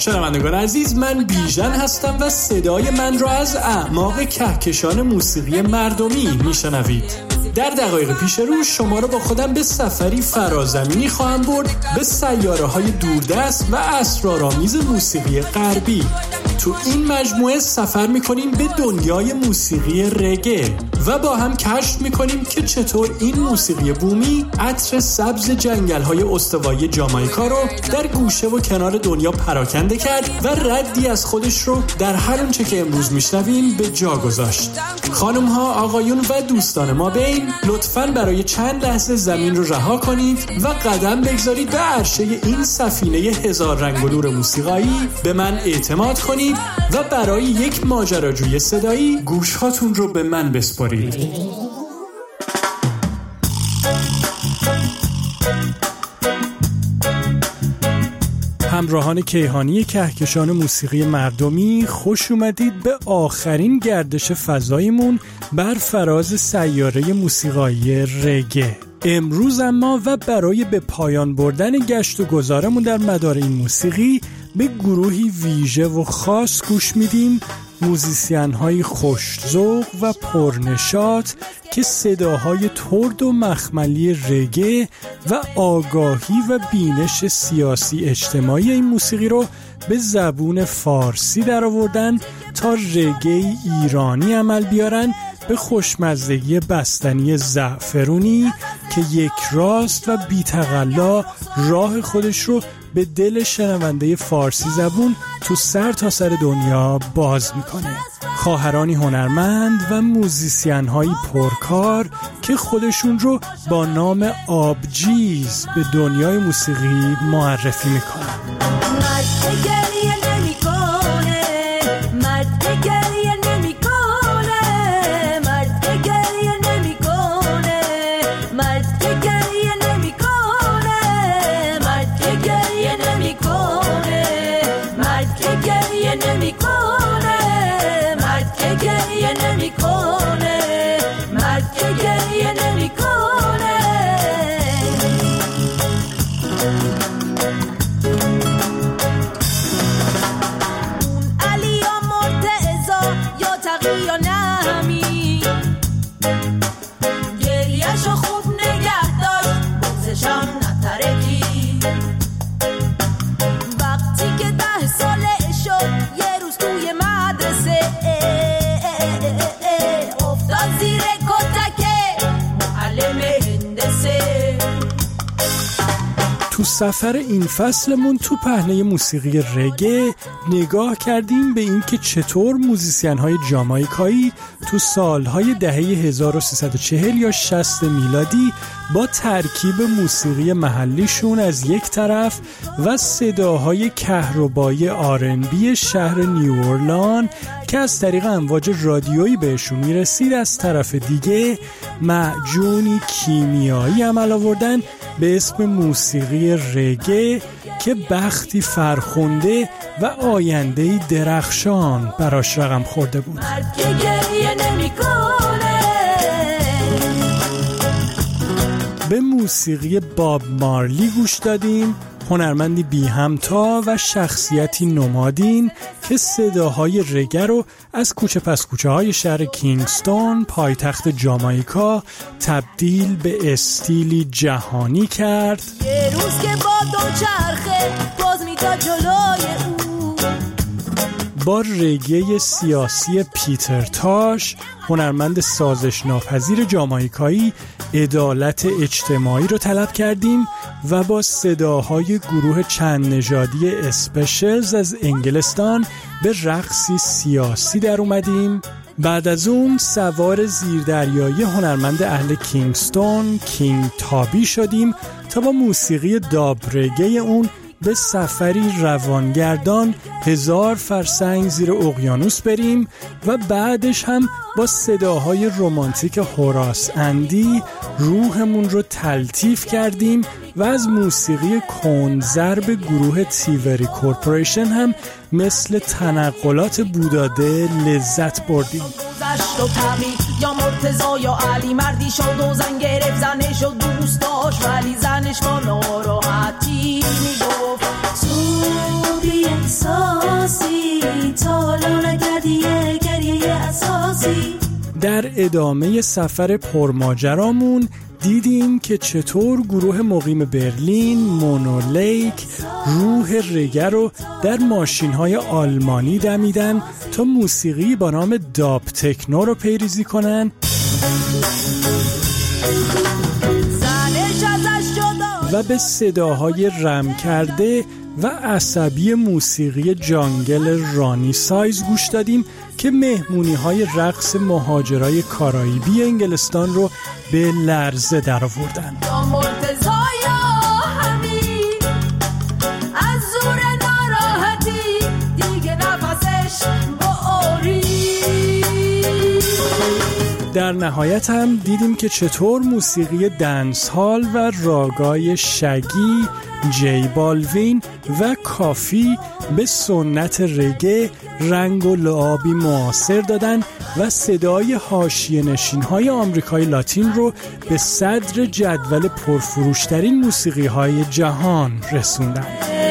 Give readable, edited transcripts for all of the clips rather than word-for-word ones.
شنوندگان عزیز، من بیژن هستم و صدای من را از اعماق کهکشان موسیقی مردمی میشنوید. در دقایق پیش رو شما را با خودم به سفری فرازمینی خواهم برد به سیاره‌های دوردست و اسرارآمیز موسیقی غربی. تو این مجموعه سفر میکنیم به دنیای موسیقی رگه و با هم کشف میکنیم که چطور این موسیقی بومی عطر سبز جنگل‌های استوایی جامائیکا رو در گوشه و کنار دنیا پراکنده کرد و ردی از خودش رو در هر اونچه که امروز میشنویم به جا گذاشت. خانم‌ها، آقایون و دوستان ما بین، لطفاً برای چند لحظه زمین رو رها کنید و قدم بگذارید به عرشه این سفینه هزار رنگ و نور موسیقایی. به من اعتماد کنید و برای یک ماجراجوی صدایی گوش‌هاتون رو به من بسپارید. همراهان کیهانی کهکشان موسیقی مردمی، خوش اومدید به آخرین گردش فضاییمون بر فراز سیاره موسیقایی رگه. امروز اما و برای به پایان بردن گشت و گذارمون در مدار این موسیقی به گروهی ویژه و خاص گوش میدیم، موزیسین‌های خوش‌ذوق و پرنشاط که صداهای ترد و مخملی رگه و آگاهی و بینش سیاسی اجتماعی این موسیقی رو به زبون فارسی درآوردن تا رگه ایرانی عمل بیارن به خوشمزدگی بستنی زعفرونی که یک راست و بی‌تغلا راه خودش رو به دل شنونده فارسی زبون تو سر تا سر دنیا باز میکنه. خواهرانی هنرمند و موزیسین‌های پرکار که خودشون رو با نام آبجیز به دنیای موسیقی معرفی میکنن. تو سفر این فصلمون تو پهنه موسیقی رگه نگاه کردیم به این که چطور موزیسین‌های جامائیکایی تو سالهای دهه 1340 یا 60 میلادی با ترکیب موسیقی محلیشون از یک طرف و صداهای کهربایی آرنبی شهر نیوورلان که از طریق امواج رادیویی بهشون میرسید از طرف دیگه معجونی کیمیایی عمل آوردن به اسم موسیقی رگه که بختی فرخنده و آینده‌ای درخشان براش رقم خورده بود. به موسیقی باب مارلی گوش دادیم، هنرمندی بی همتا و شخصیتی نمادین که صداهای رگه رو از کوچه پس کوچه های شهر کینگستون پایتخت جامائیکا تبدیل به استیلی جهانی کرد. یه روز که با دوچرخه باز می‌داد جلوی او. با رگه سیاسی پیتر تاش، هنرمند سازش ناپذیر جامائیکایی، عدالت اجتماعی رو طلب کردیم و با صداهای گروه چند نژادی اسپشلز از انگلستان به رقصی سیاسی در اومدیم. بعد از اون سوار زیردریایی هنرمند اهل کینگستون کینگ تابی شدیم تا با موسیقی داب رگه اون به سفری روانگردان 1000 فرسنگ زیر اقیانوس بریم و بعدش هم با صداهای رمانتیک هوراس اندی روحمون رو تلطیف کردیم و از موسیقی کندضرب گروه تیوری کورپوریشن هم مثل تنقلات بوداده لذت بردیم. یا مرتضی یا علی مردی شد و زن گرفت زنش و دوست داشت ولی زنش با ناراحتی میگفت تو احساسی تالو نگردیه گریه اساسی. در ادامه سفر پرماجرامون دیدیم که چطور گروه مقیم برلین مونولیک روح رگه رو در ماشین‌های آلمانی دمیدن تا موسیقی با نام داب تکنو رو پیریزی کنن و به صداهای رم کرده و عصبی موسیقی جانگل رانی سایز گوش دادیم که مهمونی‌های رقص مهاجرای کارائیبی انگلستان رو به لرزه در آوردن. در نهایت هم دیدیم که چطور موسیقی دنس هال و راگای شگی، جی بالوین و کافی به سنت رگه رنگ و لعابی معاصر دادن و صدای حاشیه نشین‌های آمریکای لاتین رو به صدر جدول پرفروشترین موسیقی‌های جهان رسوندن.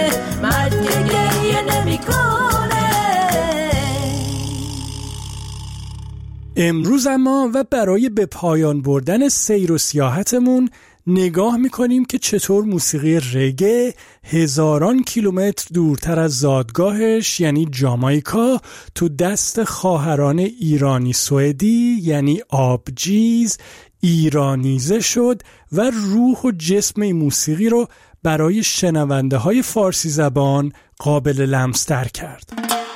امروز اما و برای به پایان بردن سیر و سیاحتمون نگاه میکنیم که چطور موسیقی رگه هزاران کیلومتر دورتر از زادگاهش یعنی جامائیکا تو دست خواهران ایرانی سوئدی یعنی آبجیز ایرانیزه شد و روح و جسم این موسیقی رو برای شنونده های فارسی زبان قابل لمس‌تر کرد.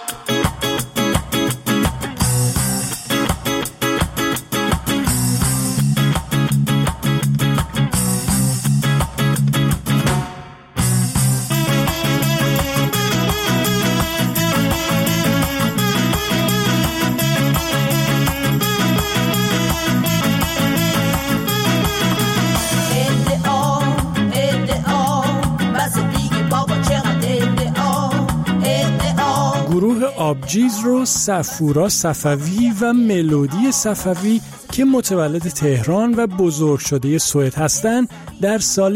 گروه آبجیز رو صفورا صفوی و ملودی صفوی که متولد تهران و بزرگ شده سوئد هستند در سال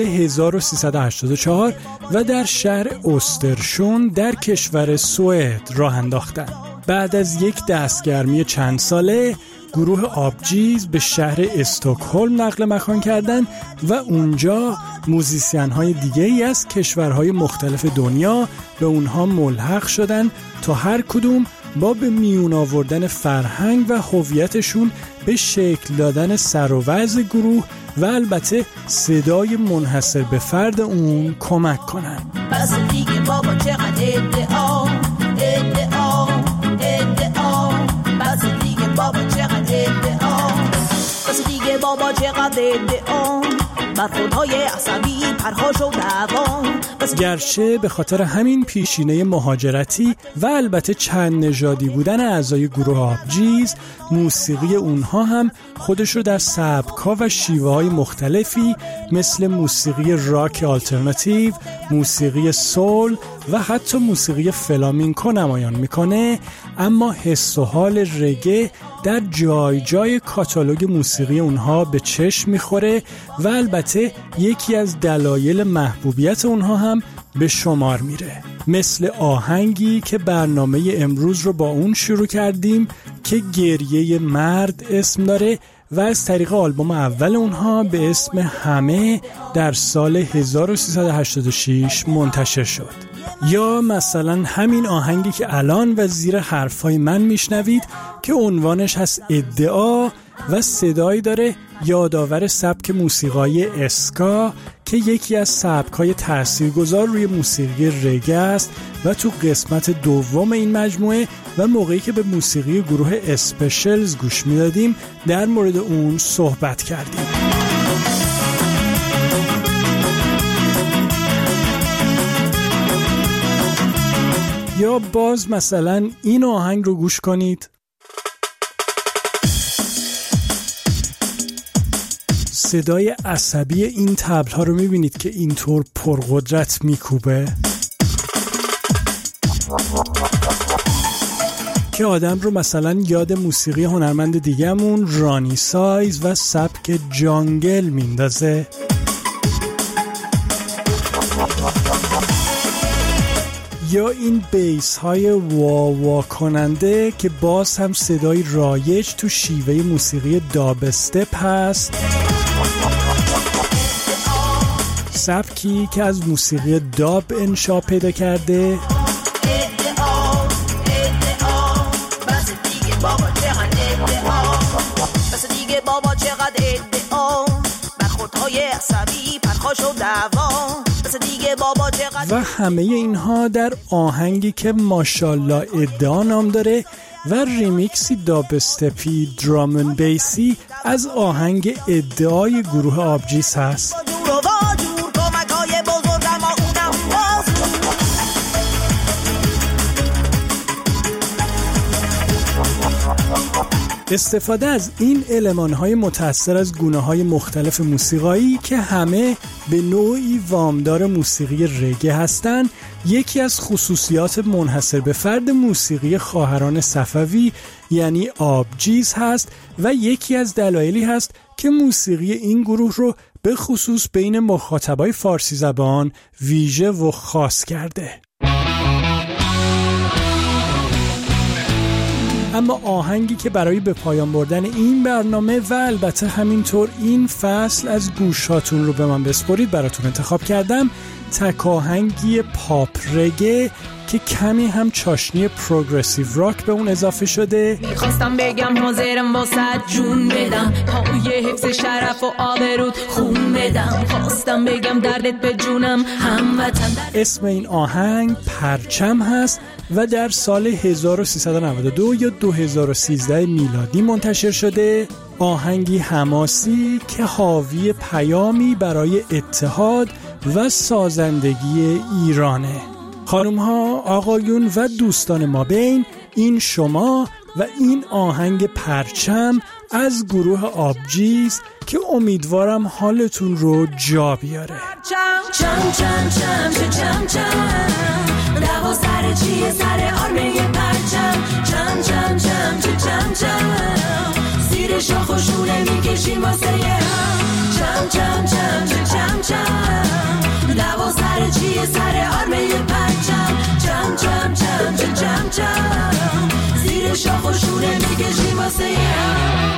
1384 و در شهر اوسترشون در کشور سوئد راه انداختند. بعد از یک دستگرمی چند ساله گروه آبجیز به شهر استکهلم نقل مکان کردند و اونجا موزیسین های دیگه ای از کشورهای مختلف دنیا به اونها ملحق شدن تا هر کدوم با به میون آوردن فرهنگ و هویتشون به شکل دادن سر و وضع گروه و البته صدای منحصر به فرد اون کمک کنن. بس دیگه بابا چقدر ادعا ادعا ادعا بس دیگه بابا چقدر ادعا بس دیگه بابا چقدر ادعا بر خودهای عصبی پرخاش و دعوا. گرچه به خاطر همین پیشینه مهاجرتی و البته چند نژادی بودن اعضای گروه آبجیز موسیقی اونها هم خودش رو در سبک‌ها و شیوه‌های مختلفی مثل موسیقی راک آلترناتیو، موسیقی سول و حتی موسیقی فلامینکو نمایان میکنه، اما حس و حال رگه در جای جای کاتالوگ موسیقی اونها به چشم میخوره و البته یکی از دلایل محبوبیت اونها هم به شمار میره، مثل آهنگی که برنامه امروز رو با اون شروع کردیم که گریه مرد اسم داره و از طریق آلبوم اول اونها به اسم همه در سال 1386 منتشر شد. یا مثلا همین آهنگی که الان و زیر حرفای من میشنوید که عنوانش هست ادعا و صدایی داره یادآور سبک موسیقایی اسکا که یکی از سبک‌های تاثیرگذار روی موسیقی رگه است و تو قسمت دوم این مجموعه و موقعی که به موسیقی گروه اسپشلز گوش میدادیم در مورد اون صحبت کردیم. یا باز مثلا این آهنگ رو گوش کنید. صدای عصبی این طبل ها رو میبینید که اینطور پرقدرت میکوبه که آدم رو مثلا یاد موسیقی هنرمند دیگه‌مون رانی سایز و سبک جانگل میندازه. یا این بیس های وا کننده که باز هم صدای رایج تو شیوه موسیقی داب استپ هست، سبکی که از موسیقی داب انشا پیدا کرده. و همه اینها در آهنگی که ماشالله ادعا نام داره و ریمیکسی داب استپی درامن بیسی از آهنگ ادعای گروه آبجیز هست. استفاده از این المان‌های متأثر از گونه‌های مختلف موسیقایی که همه به نوعی وامدار موسیقی رگه هستند، یکی از خصوصیات منحصر به فرد موسیقی خواهران صفوی یعنی آبجیز هست و یکی از دلایلی هست که موسیقی این گروه رو به خصوص بین مخاطبای فارسی زبان ویژه و خاص کرده. اما آهنگی که برای به پایان بردن این برنامه و البته همینطور این فصل از گوشاتون رو به من بسپرید براتون انتخاب کردم، تک آهنگی پاپ رگه که کمی هم چاشنی پروگرسیو راک به اون اضافه شده. میخواستم بگم حاضرم واسه جون بدم، پای حفظ شرف و آبرود خون بدم، خواستم بگم دردت به جونم هموطن. اسم این آهنگ پرچم هست و در سال 1392 یا 2013 میلادی منتشر شده. آهنگی حماسی که حاوی پیامی برای اتحاد و سازندگی ایرانه. خانم ها، آقایون و دوستان ما بین، این شما و این آهنگ پرچم از گروه آبجیز که امیدوارم حالتون رو جا بیاره. چم چم چم چم چم چم دوا سر چیه سر آرمه پرچم، چم چم چم چم چم زیر شاخ و شونه میکشیم واسه هم، چم چم چم چم چم دوا سر چیه سر آرمه پرچم، چم چم چم چم چم زیر شاخ و شونه میکشیم واسه هم.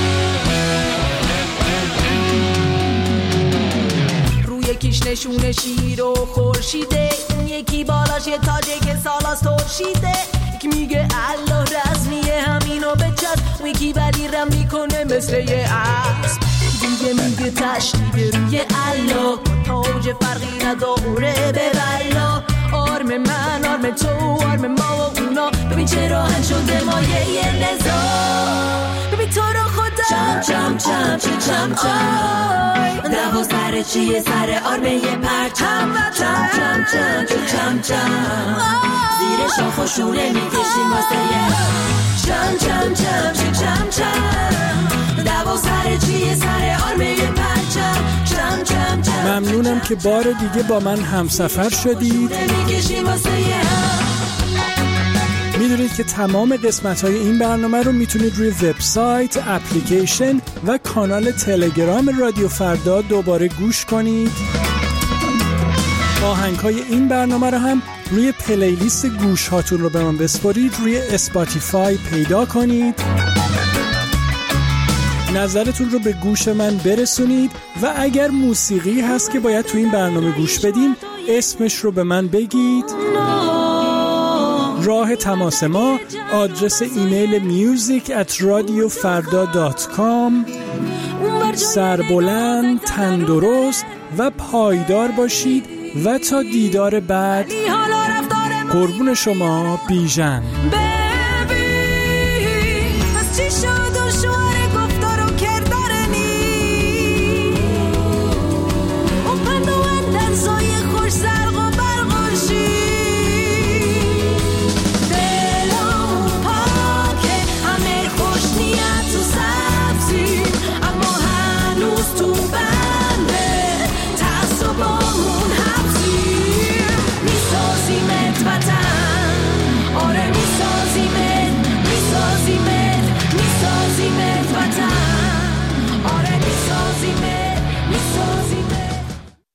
روی یکیش نشونه شیر و خورشیده، یکی بالاش یه تاجه که سالاس ترشیده، یکی میگه الله رزمیه همینو بچست، یکی بدی رم میکنه مثل یه اسب، دیگه میگه تشریده روی الله، تاج فرقی نداره به بلا، آرم من آرم تو آرم ما و اونا، ببین چه راحت شده مایه نزا، ببین تو رو خدا چم چم چم چم چم دوا سر چیه سر آرمه پرچم، چم چم چم چم چم زیر شاخ و شونه میکشیم واسه چم چم چم چم چم دوا سر چیه سر آرمه پرچم، چم چم چم. ممنونم که بار دیگه با من همسفر شدید. میدونید که تمام قسمت‌های این برنامه رو میتونید روی وبسایت، اپلیکیشن و کانال تلگرام رادیو فردا دوباره گوش کنید. آهنگ‌های این برنامه رو هم روی پلیلیست گوش هاتون رو به من بسپارید، روی اسپاتیفای پیدا کنید. نظرتون رو به گوش من برسونید و اگر موسیقی هست که باید تو این برنامه گوش بدیم اسمش رو به من بگید. راه تماس ما آدرس ایمیل music@radiofarda.com. سربلند، تندرست و پایدار باشید و تا دیدار بعد قربون شما، بیژن.